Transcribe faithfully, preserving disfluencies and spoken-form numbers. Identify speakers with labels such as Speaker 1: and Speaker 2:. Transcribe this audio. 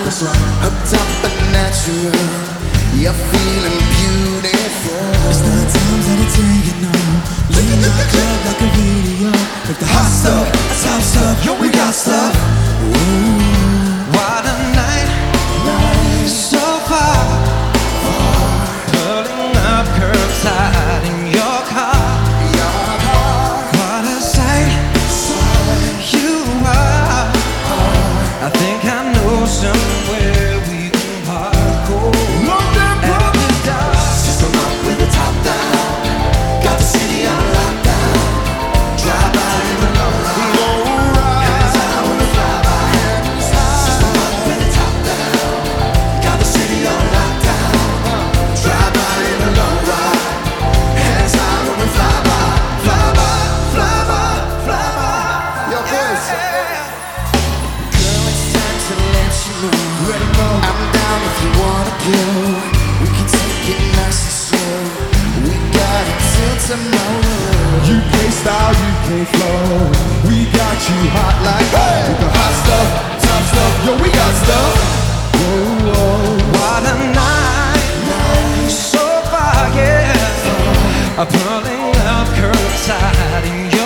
Speaker 1: Hooked up and natural, you're feeling beautiful.
Speaker 2: It's nine times out of ten, you know. Lean our club like a video. Like the hot stuff, top stuff, yo, we got stuff. Ooh,
Speaker 3: what a night, night. So far, far. Pulling up curbside in your car,
Speaker 1: your car.
Speaker 3: What a sight, sight. You are. I think I know somewhere we can park. Oh,
Speaker 1: London,
Speaker 3: at the dark.
Speaker 1: System up with the top down. Got the city on lockdown. Drive by in the low ride. Hands high when we fly by. System up with the top down. Got the city on lockdown. Drive by in the low ride. Hands high when we fly by. Fly by, fly by, fly by. Yo, boys. Girl, it's time to let you know. I'm down if you wanna go. We can take it nice and slow. We got it till tomorrow.
Speaker 2: you play style, you play flow. We got you hot like hey. With the hot stuff, top stuff, yo, we got stuff. Whoa, whoa.
Speaker 3: What a night, night. So far, yeah. I'm pulling up curbside in your